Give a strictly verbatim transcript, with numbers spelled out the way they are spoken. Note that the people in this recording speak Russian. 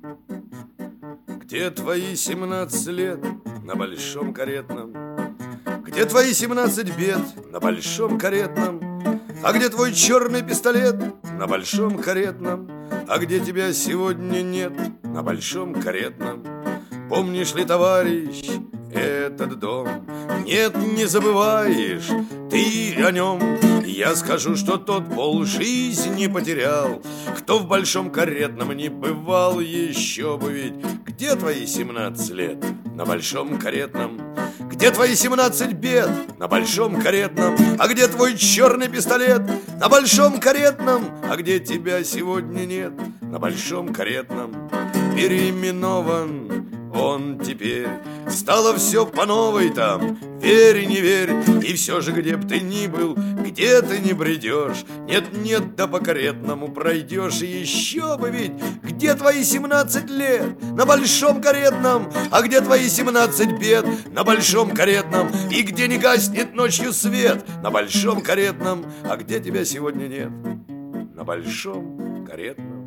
Где твои семнадцать лет на большом каретном? Где твои семнадцать бед на большом каретном? А где твой черный пистолет на большом каретном? А где тебя сегодня нет на большом каретном? Помнишь ли, товарищ, этот дом? Нет, не забываешь ты о нем. Я скажу, что тот полжизни потерял, кто в большом каретном не бывал еще бы ведь. Где твои семнадцать лет на большом каретном? Где твои семнадцать бед на большом каретном? А где твой черный пистолет на большом каретном? А где тебя сегодня нет на большом каретном? Переименован он теперь, стало все по новой там, верь, не верь. И все же, где б ты ни был, где ты не бредешь, нет-нет, да по каретному пройдешь. И еще бы ведь, где твои семнадцать лет на большом каретном? А где твои семнадцать бед на большом каретном? И где не гаснет ночью свет на большом каретном? А где тебя сегодня нет на большом каретном?